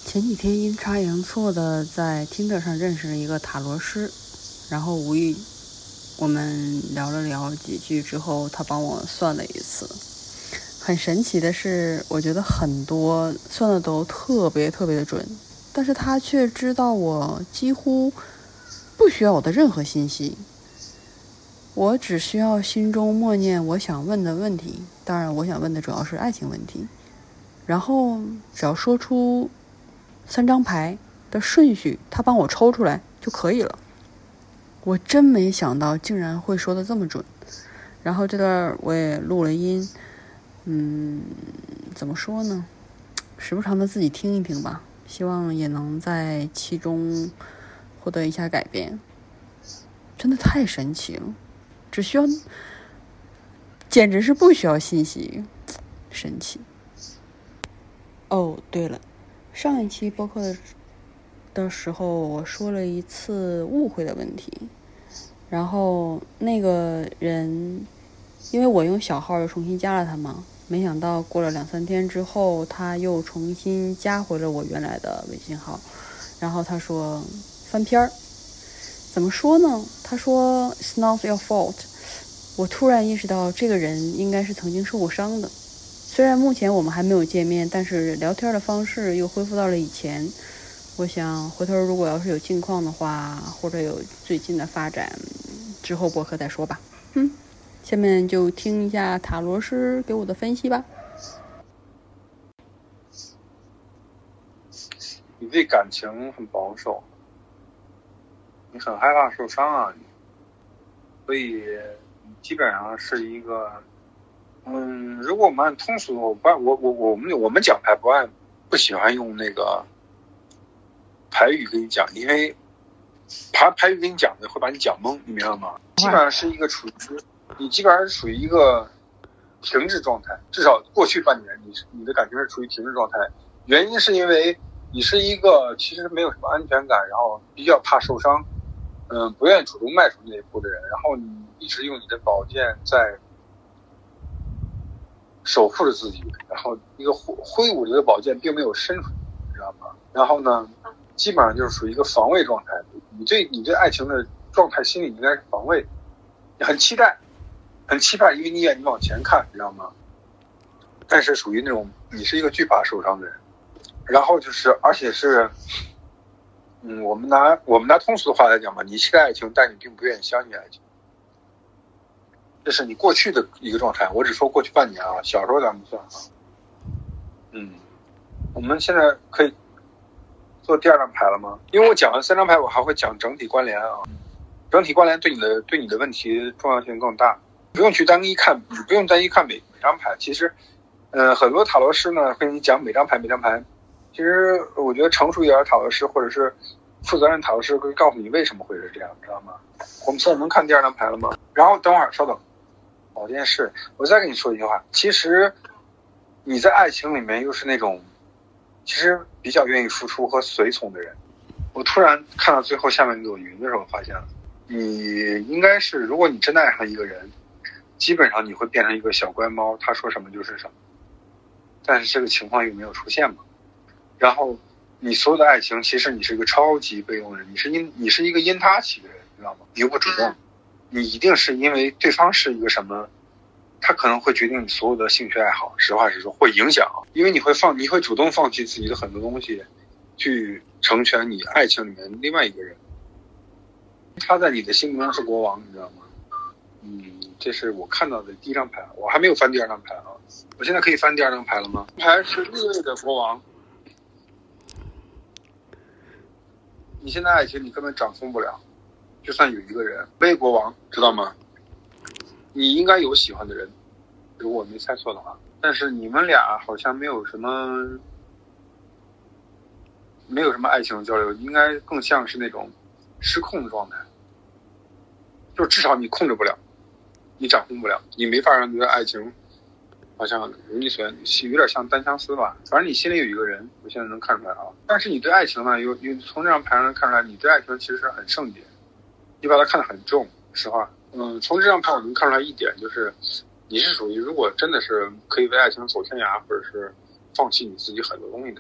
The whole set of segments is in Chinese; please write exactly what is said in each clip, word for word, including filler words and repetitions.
前几天阴差阳错的在 Tinder 上认识了一个塔罗师，然后无意我们聊了聊几句之后，他帮我算了一次。很神奇的是，我觉得很多算的都特别特别的准，但是他却知道我几乎不需要我的任何信息，我只需要心中默念我想问的问题，当然我想问的主要是爱情问题，然后只要说出三张牌的顺序，他帮我抽出来就可以了。我真没想到竟然会说的这么准。然后这段我也录了音，嗯，怎么说呢，时不常的自己听一听吧，希望也能在其中获得一下改变。真的太神奇了，只需要简直是不需要信息，神奇。哦，对了，上一期播客的的时候我说了一次误会的问题，然后那个人因为我用小号又重新加了他嘛，没想到过了两三天之后他又重新加回了我原来的微信号，然后他说翻篇儿，怎么说呢，他说 It's not your fault。 我突然意识到这个人应该是曾经受过伤的，虽然目前我们还没有见面，但是聊天的方式又恢复到了以前。我想回头如果要是有近况的话，或者有最近的发展，之后播客再说吧。嗯，下面就听一下塔罗师给我的分析吧。 你对感情很保守，你很害怕受伤啊，所以基本上是一个，嗯，如果我们按通俗的，我不我我我们我们讲牌不按不喜欢用那个牌语跟你讲，因为牌牌语跟你讲的会把你讲懵，你明白吗？基本上是一个处于你基本上是处于一个停滞状态，至少过去半年你你的感情是处于停滞状态，原因是因为你是一个其实没有什么安全感，然后比较怕受伤，嗯，不愿意主动迈出那一步的人，然后你一直用你的宝剑在守护着自己，然后一个挥舞着的宝剑并没有伸出去，你知道吗？然后呢，基本上就是属于一个防卫状态，你对你对爱情的状态心里应该是防卫，你很期待很期盼，因为你眼睛往前看，你知道吗？但是属于那种你是一个惧怕受伤的人，然后就是而且是嗯，我们拿我们拿通俗的话来讲嘛，你期待爱情，但你并不愿意相信爱情，这是你过去的一个状态。我只说过去半年啊，小时候咱们不算啊。嗯，我们现在可以做第二张牌了吗？因为我讲完三张牌，我还会讲整体关联啊。整体关联对你的对你的问题重要性更大，不用去单一看，你不用单一看每每张牌。其实，呃，很多塔罗师呢跟你讲每张牌每张牌。其实我觉得成熟一点的塔罗师或者是负责任塔罗师会告诉你为什么会是这样，知道吗？我们现在能看第二张牌了吗？然后等会儿稍等，宝剑侍，我再跟你说一句话，其实你在爱情里面又是那种其实比较愿意付出和随从的人。我突然看到最后下面那朵云的时候发现了，你应该是如果你真的爱上一个人，基本上你会变成一个小乖猫，他说什么就是什么，但是这个情况又没有出现嘛。然后你所有的爱情，其实你是一个超级被动的人，你是因你是一个因他起的人，知道吗？你又不主动，你一定是因为对方是一个什么，他可能会决定你所有的兴趣爱好，实话实说会影响，因为你会放你会主动放弃自己的很多东西，去成全你爱情里面另外一个人，他在你的心目中是国王，你知道吗？嗯，这是我看到的第一张牌，我还没有翻第二张牌啊，我现在可以翻第二张牌了吗？牌是逆位的国王。你现在爱情你根本掌控不了，就算有一个人为国王，知道吗？你应该有喜欢的人，如果我没猜错的话，但是你们俩好像没有什么没有什么爱情交流，应该更像是那种失控的状态，就至少你控制不了，你掌控不了，你没法让你的爱情好像如你所愿，有点像单相思吧。反正你心里有一个人，我现在能看出来啊。但是你对爱情呢，有有从这张牌上看出来，你对爱情其实是很圣洁，你把它看得很重。实话，嗯，从这张牌我能看出来一点，就是你是属于如果真的是可以为爱情走天涯，或者是放弃你自己很多东西的人。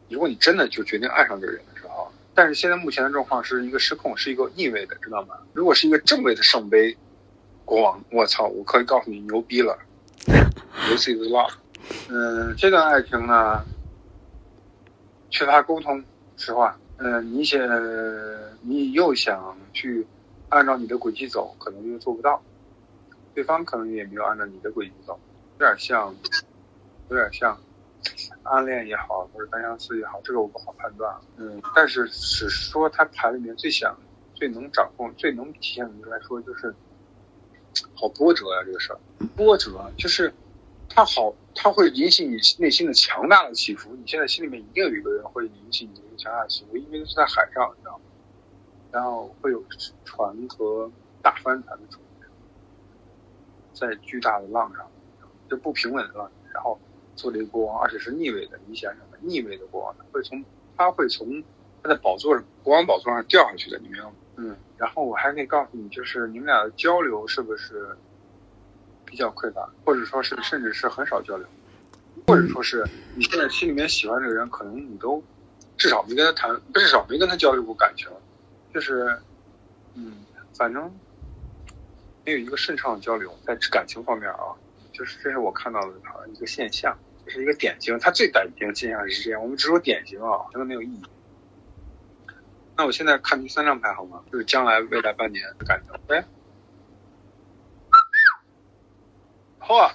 如果你真的就决定爱上这个人的时候，但是现在目前的状况是一个失控，是一个逆位的，知道吗？如果是一个正位的圣杯国王，我操，我可以告诉你牛逼了。This is love。嗯，这段爱情呢，缺乏沟通，实话。嗯，你想，你又想去按照你的轨迹走，可能又做不到。对方可能也没有按照你的轨迹走，有点像，有点像暗恋也好，或者单相思也好，这个我不好判断。嗯，但是只是说他牌里面最想、最能掌控、最能体现的来说，就是好波折啊，这个事儿，波折就是他好，他会引起你内心的强大的起伏。你现在心里面一定有一个人会引起你的强大的起伏，因为是在海上，你知道吗？然后会有船和大帆船的出现，在巨大的浪上，就不平稳的浪，然后做了一个国王，而且是逆位的。你想想，逆位的国王会从他会从他的宝座上，国王宝座上掉下去的，你明白吗？嗯。然后我还可以告诉你，就是你们俩的交流是不是比较匮乏，或者说是甚至是很少交流，或者说是你现在心里面喜欢这个人，可能你都至少没跟他谈，至少没跟他交流过感情，就是嗯，反正没有一个顺畅的交流，在感情方面啊，就是这是我看到的一个现象，这是一个典型，它最典型的现象是这样，我们只说典型啊，真的没有意义。那我现在看第三张牌好吗？就是将来未来半年的感情。哎，嚯，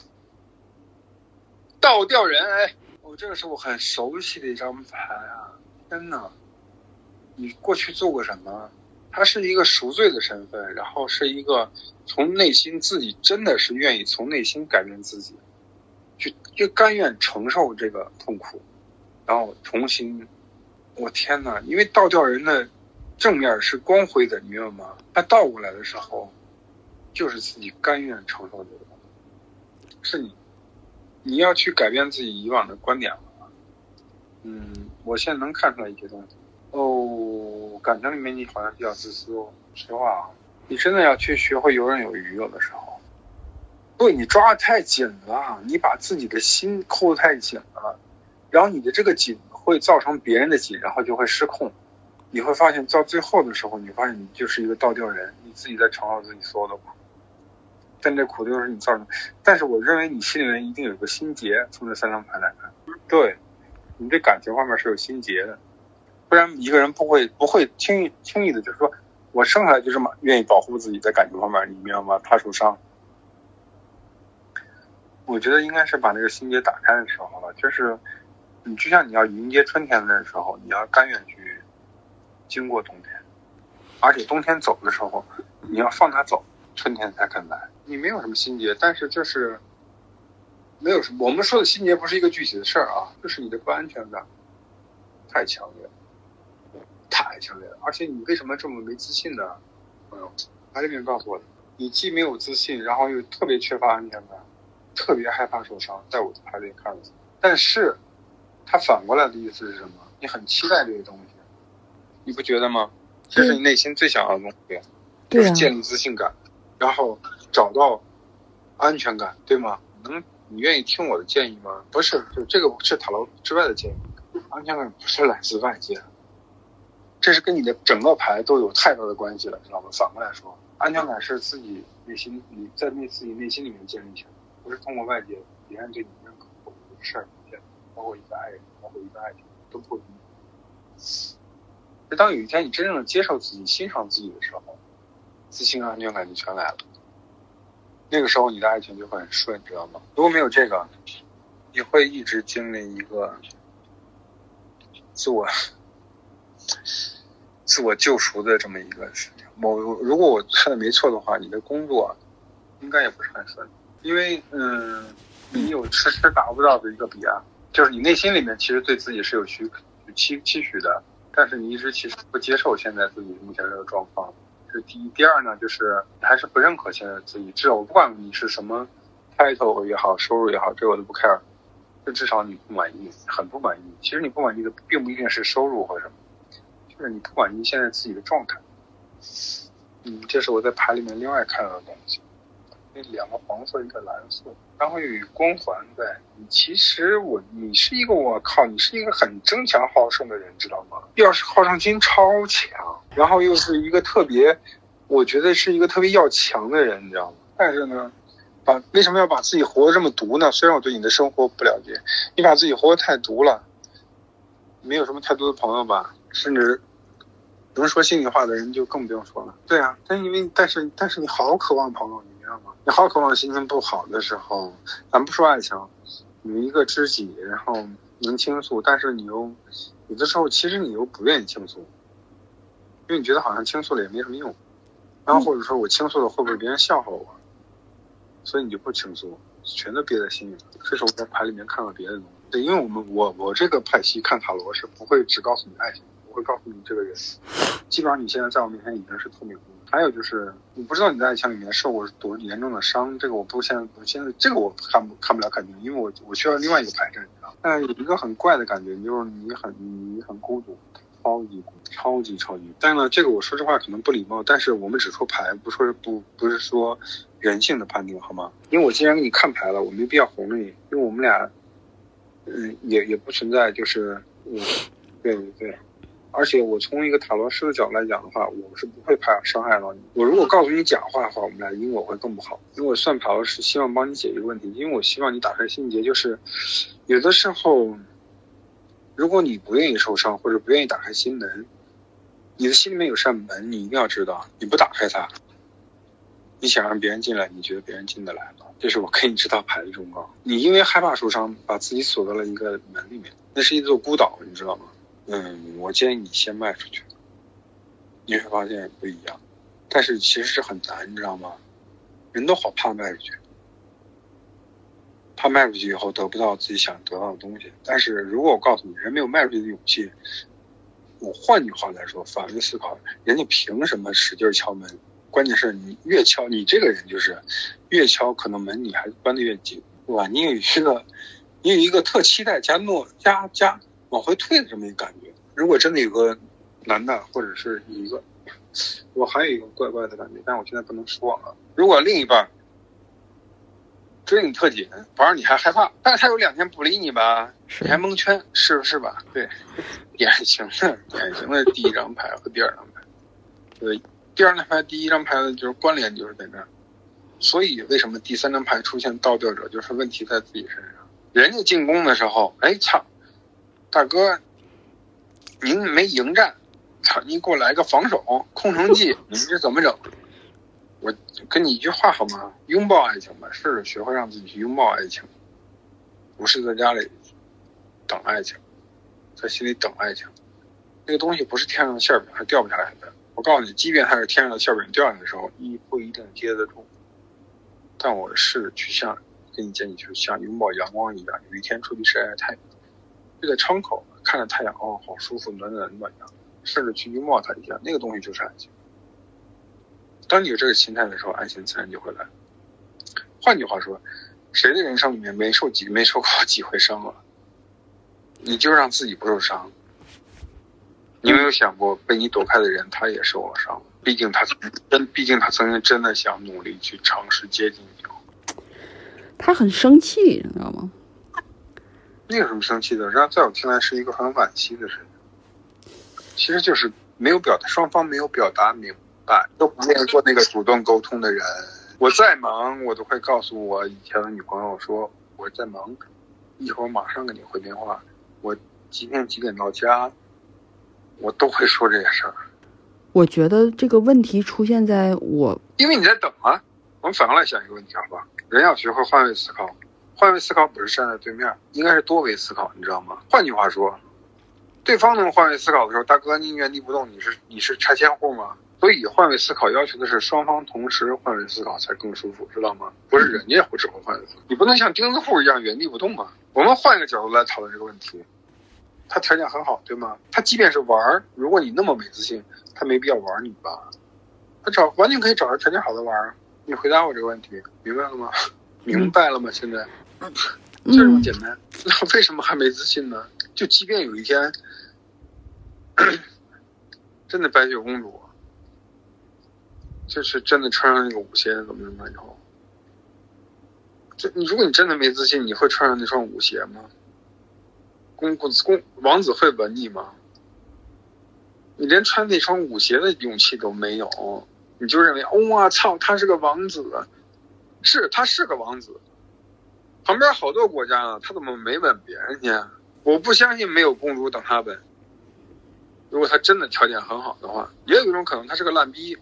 倒吊人，哎，我这个是我很熟悉的一张牌啊！天哪，你过去做过什么？他是一个赎罪的身份，然后是一个从内心自己真的是愿意从内心改变自己，就就甘愿承受这个痛苦，然后重新，我天哪！因为倒吊人的正面是光辉的，你明白吗？他倒过来的时候，就是自己甘愿承受这个，是你，你要去改变自己以往的观点了。嗯，我现在能看出来一些东西。哦，感情里面你好像比较自私哦，实话啊，你真的要去学会游刃有余，有的时候。对，你抓得太紧了，你把自己的心扣得太紧了，然后你的这个紧会造成别人的紧，然后就会失控。你会发现到最后的时候，你发现你就是一个倒吊人，你自己在承受自己所有的苦，但这苦都是你造成。但是我认为你心里面一定有个心结，从这三张牌来看，对，你对感情方面是有心结的，不然一个人不会不会轻易轻易的就是说我生下来就这么愿意保护自己在感情方面，你明白吗？怕受伤。我觉得应该是把那个心结打开的时候了，就是你就像你要迎接春天的时候，你要甘愿去经过冬天，而且冬天走的时候你要放他走，春天才肯来。你没有什么心结，但是就是没有什么，我们说的心结不是一个具体的事儿啊，就是你的不安全感太强烈了，太强烈了。而且你为什么这么没自信呢？朋友，他这边告诉我的，你既没有自信，然后又特别缺乏安全感，特别害怕受伤，在我的牌里看了。但是他反过来的意思是什么？你很期待这个东西，你不觉得吗？这是你内心最想要的东西，就是建立自信感，然后找到安全感，对吗？能，你愿意听我的建议吗？不是，就这个是塔罗之外的建议，安全感不是来自外界，这是跟你的整个牌都有太大的关系了，知道吗？反过来说，安全感是自己内心，你在内自己内心里面建立起来，不是通过外界别人对你认可或者这个事儿，包括一个爱人，包括一个爱情，都不一定。当有一天你真正的接受自己、欣赏自己的时候，自信和安全感就全来了。那个时候你的爱情就会很顺，知道吗？如果没有这个，你会一直经历一个自我自我救赎的这么一个事情。我如果我看的没错的话，你的工作应该也不是很顺，因为嗯，你有迟迟达不到的一个彼岸，就是你内心里面其实对自己是有许期期许的。但是你一直其实不接受现在自己目前这个状况，这是第一。第二呢，就是你还是不认可现在自己。至少我不管你是什么 title 也好，收入也好，这我都不 care。就至少你不满意，很不满意。其实你不满意的并不一定是收入或什么，就是你不满意现在自己的状态。嗯，这是我在牌里面另外看到的东西。 那两个黄色一个蓝色，然后有一光环在。你其实我你是一个我靠，你是一个很争强好胜的人，知道吗？要是好胜心超强，然后又是一个特别，我觉得是一个特别要强的人，你知道吗？但是呢，把为什么要把自己活得这么毒呢？虽然我对你的生活不了解，你把自己活得太毒了，没有什么太多的朋友吧，甚至能说心里话的人就更不用说了。对啊，但因为但是但是你好渴望朋友，你知道吗？你好渴望心情不好的时候，咱不说爱情，有一个知己，然后能倾诉，但是你又有的时候其实你又不愿意倾诉，因为你觉得好像倾诉了也没什么用，然后或者说我倾诉了会不会别人笑话我，所以你就不倾诉，全都憋在心里。这是我在牌里面看到别的东西。对，因为我们我我这个派系看塔罗是不会只告诉你爱情，我会告诉你这个人，基本上你现在在我面前已经是透明的。还有就是，我不知道你在爱情里面受过多严重的伤，这个我不现在我现在这个我看不看不了肯定，因为我我需要另外一个牌阵，你知道。但有一个很怪的感觉，就是你很你很孤独，超级孤独，超级超级。但是呢，这个我说这话可能不礼貌，但是我们只说牌，不说不不是说人性的判定，好吗？因为我既然给你看牌了，我没必要哄着你，因为我们俩，嗯，也也不存在就是，嗯，对对。而且我从一个塔罗师的角度来讲的话，我是不会怕伤害到你。我如果告诉你假话的话，我们俩因果会更不好。因为我算塔罗是希望帮你解决问题，因为我希望你打开心结，就是有的时候，如果你不愿意受伤或者不愿意打开心门，你的心里面有扇门，你一定要知道，你不打开它，你想让别人进来，你觉得别人进得来吗？这是我给你这套牌的忠告。你因为害怕受伤，把自己锁到了一个门里面，那是一座孤岛，你知道吗？嗯，我建议你先迈出去，你会发现不一样，但是其实是很难，你知道吗？人都好怕迈出去，怕迈出去以后得不到自己想得到的东西。但是如果我告诉你，人没有迈出去的勇气，我换句话来说，反为思考，人家凭什么使劲敲门？关键是你越敲，你这个人就是越敲，可能门你还关得越紧，对吧？你有一个，你有一个特期待加诺加加。往回退的这么一个感觉。如果真的有个男的，或者是一个，我还有一个怪怪的感觉，但我现在不能说啊。如果另一半追你特紧，反而你还害怕，但是他有两天不理你吧，你还蒙圈，是不是吧？对，典型的典型的第一张牌和第二张牌，对，第二张牌第一张牌的就是关联就是在这儿，所以为什么第三张牌出现倒吊者，就是问题在自己身上。人家进攻的时候，哎操！大哥，您没迎战，操！你给我来个防守空城计，你这怎么整？我跟你一句话好吗？拥抱爱情吧，试着学会让自己去拥抱爱情，不是在家里等爱情，在心里等爱情。那个东西不是天上的馅饼，还掉不下来的。我告诉你，即便它是天上的馅饼掉下来的时候，一不一定接得住。但我试着去像跟你建议，就是像拥抱阳光一样，有一天出去晒晒太阳。就在窗口看着太阳，哦，好舒服，暖暖暖阳，甚至去拥抱它一下，那个东西就是爱情。当你有这个心态的时候，爱情自然就会来。换句话说，谁的人生里面没受几没受过几回伤了？你就让自己不受伤。你有没有想过，被你躲开的人，他也受了伤？毕竟他真，毕竟他曾经真的想努力去尝试接近你。 他很生气，你知道吗？ 那有什么生气的？让在我听来是一个很惋惜的事情。其实就是没有表达，双方没有表达明白，都不愿意做那个主动沟通的人。我再忙，我都会告诉我以前的女朋友说我在忙，一会儿马上给你回电话。我几点几点到家，我都会说这些事儿。 我觉得这个问题出现在我， 因为你在等啊。我们反过来想一个问题，好吧？人要学会换位思考。换位思考不是站在对面，应该是多维思考，你知道吗？换句话说，对方能换位思考的时候，大哥你原地不动，你是你是拆迁户吗？所以换位思考要求的是双方同时换位思考才更舒服，知道吗？不是人家会只会换位思考，你不能像钉子户一样原地不动嘛。我们换一个角度来讨论这个问题，他条件很好，对吗？他即便是玩，如果你那么没自信，他没必要玩你吧？他找完全可以找着条件好的玩。你回答我这个问题，明白了吗？明白了吗？现在就这么简单。那为什么还没自信呢？就即便有一天真的白雪公主就是真的穿上那个舞鞋怎么怎么以后， 这你如果你真的没自信，你会穿上那双舞鞋吗？公公公王子会吻你吗？你连穿那双舞鞋的勇气都没有，你就认为哇、哦、操，他是个王子，是他是个王子。旁边好多国家啊，他怎么没吻别人家？我不相信没有公主等他吻。如果他真的条件很好的话，也有一种可能他是个烂逼，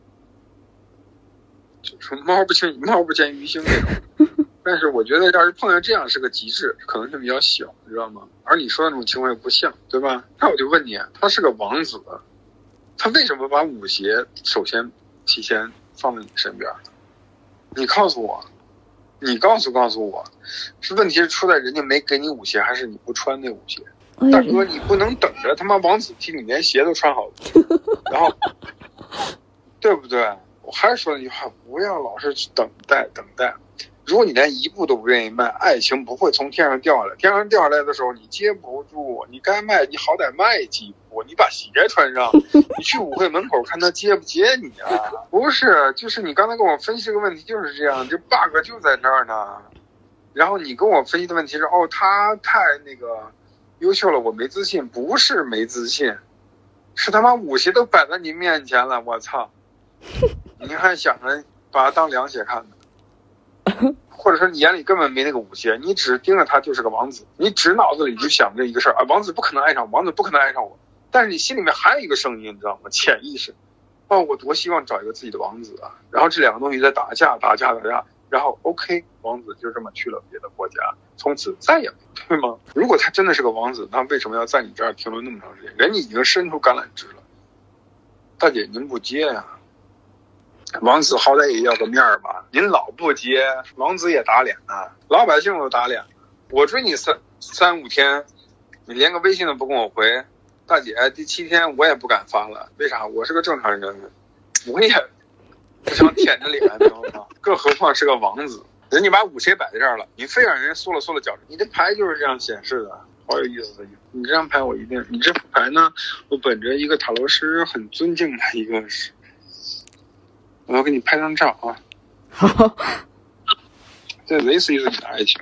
就是猫不见猫不见鱼腥那种。但是我觉得要是碰见这样是个极致，可能性比较小，你知道吗？而你说的那种情况又不像，对吧？那我就问你，他是个王子，他为什么把舞鞋首先提前放在你身边？你告诉我，你告诉告诉我，是问题是出在人家没给你舞鞋，还是你不穿那舞鞋？大哥，你不能等着他妈王子替你连鞋都穿好了，然后，对不对？我还是说那句话，不要老是去等待等待。如果你连一步都不愿意迈，爱情不会从天上掉下来。天上掉下来的时候，你接不住，你该迈，你好歹迈几步，你把鞋穿上，你去舞会门口看他接不接你啊？不是，就是你刚才跟我分析这个问题就是这样，这 bug 就在那儿呢。然后你跟我分析的问题是，哦，他太那个优秀了，我没自信，不是没自信，是他妈舞鞋都摆在你面前了，我操！你还想着把他当凉鞋看呢？或者说你眼里根本没那个舞鞋，你只盯着他就是个王子，你只脑子里就想着一个事儿啊，王子不可能爱上我，王子不可能爱上我。但是你心里面还有一个声音，你知道吗？潜意识，哦，我多希望找一个自己的王子啊！然后这两个东西在打架，打架，打架，然后 OK， 王子就这么去了别的国家，从此再也没，对吗？如果他真的是个王子，那为什么要在你这儿停留那么长时间？人家已经伸出橄榄枝了，大姐您不接呀、啊？王子好歹也要个面儿吧，您老不接，王子也打脸啊，老百姓都打脸。我追你三三五天，你连个微信都不跟我回，大姐第七天我也不敢发了，为啥？我是个正常人，我也不想舔着脸，知道吗？更何况是个王子，人家把舞鞋摆在这儿了，你非让人缩了缩了脚，你这牌就是这样显示的，好有意思的。你这张牌我一定，你这牌呢，我本着一个塔罗师很尊敬的一个是。我要给你拍张照啊！ 好， 这类似于你的爱情。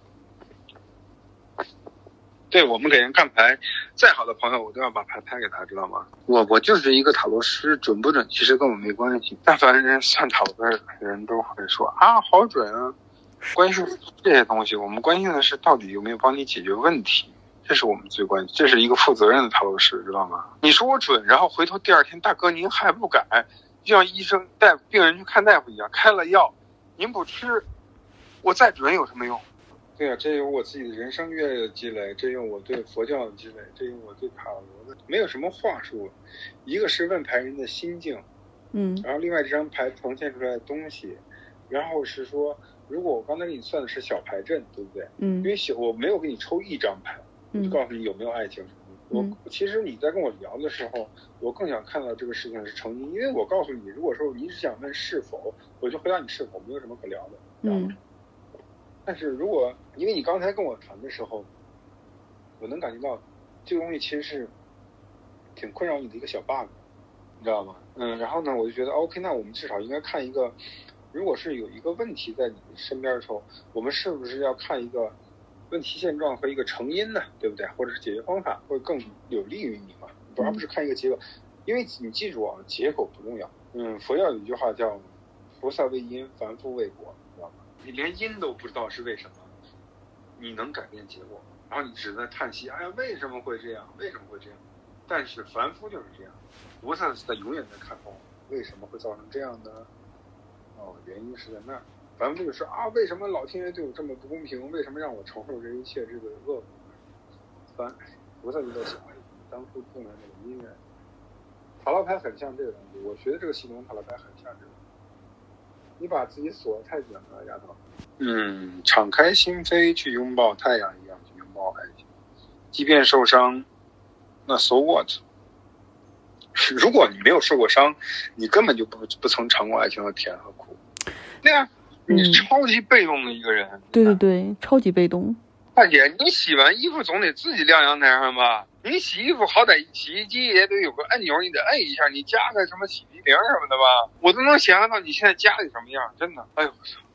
对，我们给人看牌，再好的朋友我都要把牌拍给他，知道吗？我我就是一个塔罗师，准不准其实跟我没关系。但凡人算塔罗的人都会说啊，好准啊！关心这些东西，我们关心的是到底有没有帮你解决问题，这是我们最关心。这是一个负责任的塔罗师，知道吗？你说我准，然后回头第二天，大哥您还不改？就像医生带病人去看大夫一样，开了药，您不吃，我再准有什么用？对啊，这有我自己的人生阅历的积累，这有我对佛教的积累，这有我对塔罗的，没有什么话术。一个是问牌人的心境， 嗯， 然后另外这张牌呈现出来的东西，然后是说，如果我刚才给你算的是小牌阵，对不对？ 嗯， 因为小我没有给你抽一张牌，我就告诉你有没有爱情。我其实你在跟我聊的时候，我更想看到这个事情是成因，因为我告诉你，如果说你只想问是否，我就回答你是否，没有什么可聊的，知道吗？嗯。但是如果因为你刚才跟我谈的时候，我能感觉到这个东西其实是挺困扰你的一个小 bug， 你知道吗？嗯，然后呢，我就觉得 OK， 那我们至少应该看一个，如果是有一个问题在你身边的时候，我们是不是要看一个问题现状和一个成因呢，对不对？或者是解决方法会更有利于你嘛，而不是看一个结果。因为你记住啊，结果不重要。嗯，佛教有一句话叫菩萨为因，凡夫为果，知道吗？你连因都不知道是为什么，你能改变结果？然后你只在叹息，哎呀，为什么会这样？为什么会这样？但是凡夫就是这样，菩萨是在永远在看哦，为什么会造成这样呢？哦，原因是在那儿。凡夫就说啊，为什么老天爷对我这么不公平？为什么让我承受这一切这个恶果？凡菩萨就在想，当初种的那个因缘。塔罗牌很像这个东西，我学的这个系统塔罗牌很像这个。你把自己锁得太紧了，丫头。嗯，敞开心扉去拥抱太阳一样去拥抱爱情，即便受伤，那 so what？ 如果你没有受过伤，你根本就不不曾尝过爱情的甜和苦。对啊，你超级被动的一个人。嗯、 对对对，超级被动。 大姐，你洗完衣服总得自己晾阳台上吧？你洗衣服好歹洗衣机也得有个按钮，你得摁一下，你加个什么洗涤灵什么的吧？我都能想象到你现在家里什么样，真的。哎呦，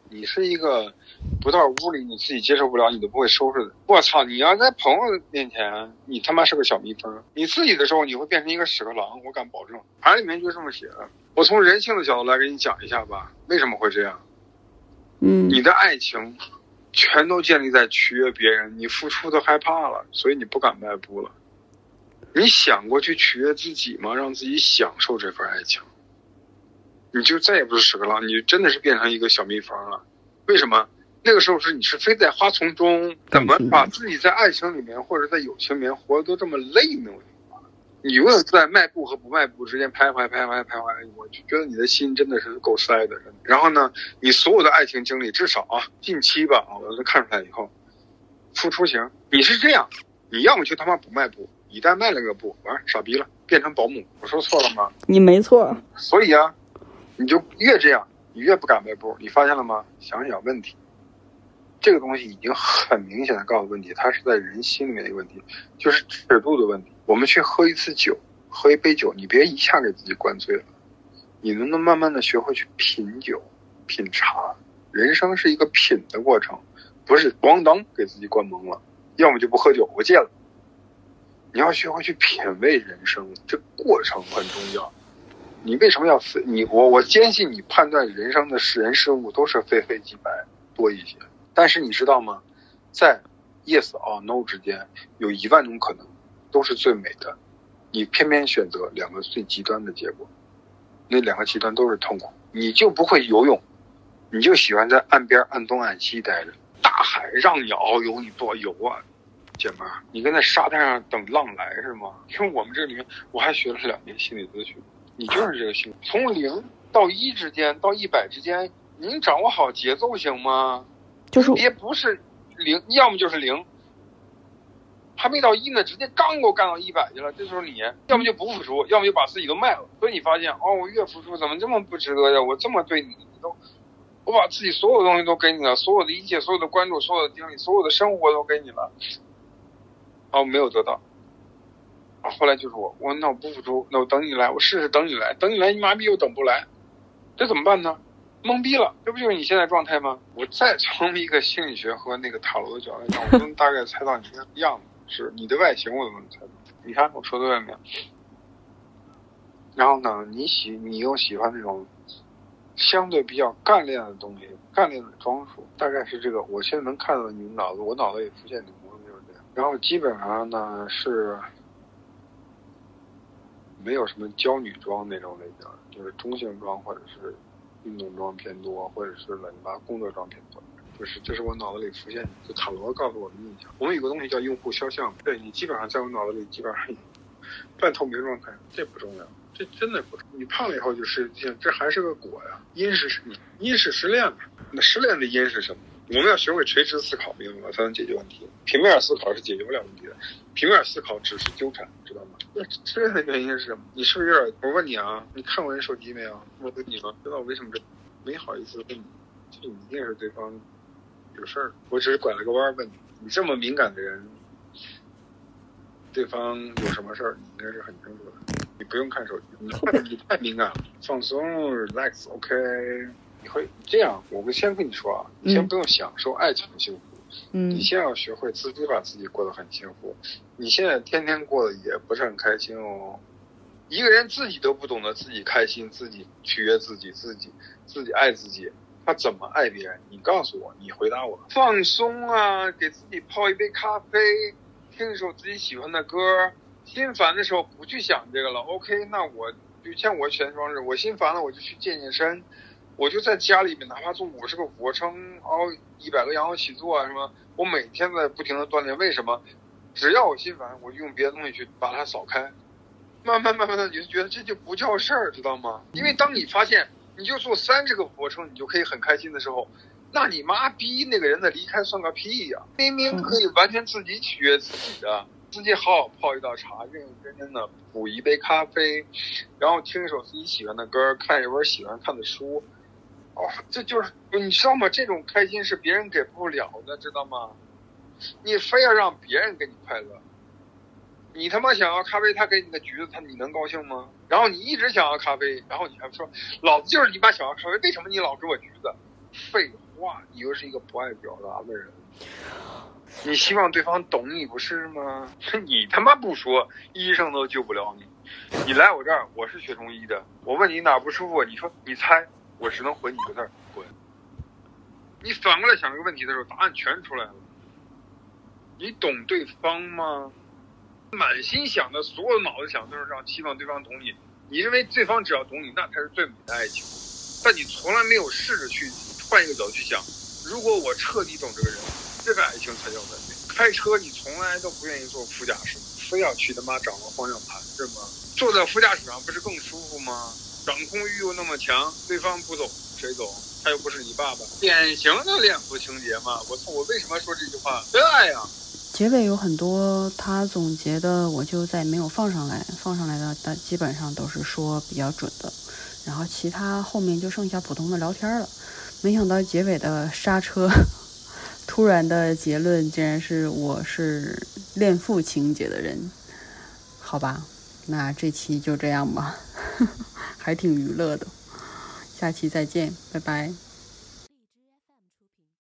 你是一个不到屋里你自己接受不了你都不会收拾的。我操，你要在朋友面前你他妈是个小蜜蜂，你自己的时候你会变成一个屎壳郎，我敢保证。牌里面就这么写的。我从人性的角度来给你讲一下吧，为什么会这样。 嗯， 你的爱情全都建立在取悦别人，你付出都害怕了，所以你不敢迈步了。你想过去取悦自己吗？让自己享受这份爱情，你就再也不是屎壳郎，你真的是变成一个小蜜蜂了。为什么？那个时候是你是飞在花丛中，怎么把自己在爱情里面或者在友情里面活得都这么累呢？你永远在迈步和不迈步之间徘徊徘徊徘徊，我就觉得你的心真的是够塞的。然后呢，你所有的爱情经历，至少啊近期吧，我都看出来以后，付出型你是这样，你要么就他妈不迈步，一旦迈了个步，完傻逼了，变成保姆。我说错了吗？ 你没错。 所以啊，你就越这样，你越不敢迈步。你发现了吗？想想问题，这个东西已经很明显的告诉问题，它是在人心里面的一个问题，就是尺度的问题。我们去喝一次酒，喝一杯酒，你别一下给自己灌醉了，你能不能慢慢的学会去品酒、品茶？人生是一个品的过程，不是咣当给自己灌懵了，要么就不喝酒，我戒了。你要学会去品味人生，这过程很重要。你为什么要你我我坚信你判断人生的人事物都是非黑即白多一些，但是你知道吗？在 yes or no 之间有一万种可能，都是最美的。你偏偏选择两个最极端的结果，那两个极端都是痛苦。你就不会游泳，你就喜欢在岸边岸东岸西待着，大海让你遨游，你多游啊！姐们儿，你跟在沙滩上等浪来是吗？因为我们这里面我还学了两年心理咨询，你就是这个心理，从零到一之间到一百之间，您掌握好节奏行吗？ 就是别不是零，要么就是零，还没到一呢，直接刚给我干到一百去了，这时候你要么就不付出，要么就把自己都卖了。所以你发现哦，我越付出怎么这么不值得呀？我这么对你，你都我把自己所有东西都给你了，所有的一切，所有的关注，所有的精力，所有的生活都给你了，哦，没有得到。后来就是我，我那我不付出，那我等你来，我试试等你来，等你来你妈逼又等不来，这怎么办呢？懵逼了，这不就是你现在状态吗？我再从一个心理学和那个塔罗的角度来讲，我都能大概猜到你这个样子，是你的外形我都能猜到。你看我说对了没有？然后呢，你喜你又喜欢那种相对比较干练的东西，干练的装束，大概是这个。我现在能看到你们脑子，我脑子里浮现的模样就是这样。然后基本上呢是没有什么娇女装那种类型，就是中性装或者是运动装偏多，或者是冷吧工作装偏多。就是这是我脑子里浮现，就塔罗告诉我的印象。我们有个东西叫用户肖像，对你基本上在我脑子里基本上半透明状态，这不重要，这真的不重要。你胖了以后就是这还是个果呀，因是什么？因是失恋了。那失恋的因是什么？我们要学会垂直思考，明白吗？才能解决问题。平面思考是解决不了问题的，平面思考只是纠缠，知道吗？那失恋的原因是什么？你是不是有点？我问你啊，你看过人手机没有？我问你吗？知道我为什么这没好意思问你？就你一定是对方有事儿，我只是拐了个弯问你。你这么敏感的人，对方有什么事儿，你应该是很清楚的。你不用看手机，你太你太敏感了，放松 ，relax，OK、okay。你会这样，我先跟你说啊，你先不用享受爱情的幸福，嗯，你先要学会自己把自己过得很幸福。你现在天天过得也不是很开心哦。一个人自己都不懂得自己开心，自己取悦自己，自己自己爱自己，他怎么爱别人？你告诉我，你回答我。放松啊，给自己泡一杯咖啡，听一首自己喜欢的歌。心烦的时候不去想这个了 ，OK？ 那我就像我全双日，我心烦了我就去健健身。我就在家里面，哪怕做五十个俯卧撑，熬一百个仰卧起坐啊什么，我每天在不停的锻炼。为什么？只要我心烦，我就用别的东西去把它扫开。慢慢慢慢的，你就觉得这就不叫事儿，知道吗？因为当你发现你就做三十个俯卧撑，你就可以很开心的时候，那你妈逼那个人的离开算个屁呀！明明可以完全自己取悦自己的，自己好好泡一道茶，认认真真的补一杯咖啡，然后听一首自己喜欢的歌，看一本喜欢看的书。哦，这就是你知道吗？这种开心是别人给不了的，知道吗？你非要让别人给你快乐，你他妈想要咖啡，他给你个橘子，他你能高兴吗？然后你一直想要咖啡，然后你还说老子就是你妈想要咖啡，为什么你老给我橘子？废话，你又是一个不爱表达的人，你希望对方懂你不是吗？你他妈不说，医生都救不了你。你来我这儿，我是学中医的，我问你哪不舒服，你说你猜，我只能回你一个字儿，滚。你反过来想这个问题的时候，答案全出来了。你懂对方吗？满心想的，所有脑子想都是让希望对方懂你。你认为对方只要懂你，那才是最美的爱情。但你从来没有试着去换一个角度去想，如果我彻底懂这个人，这个爱情才叫完美。开车你从来都不愿意坐副驾驶，非要去他妈掌握方向盘是吗？坐在副驾驶上不是更舒服吗？掌控欲又那么强，对方不懂谁懂？他又不是你爸爸，典型的恋父情节嘛！我操，我为什么说这句话？真爱呀！ 结尾有很多他总结的，我就再没有放上来，放上来的但基本上都是说比较准的，然后其他后面就剩下普通的聊天了。没想到结尾的刹车，突然的结论竟然是我是恋父情节的人，好吧，那这期就这样吧，还挺娱乐的，下期再见，拜拜。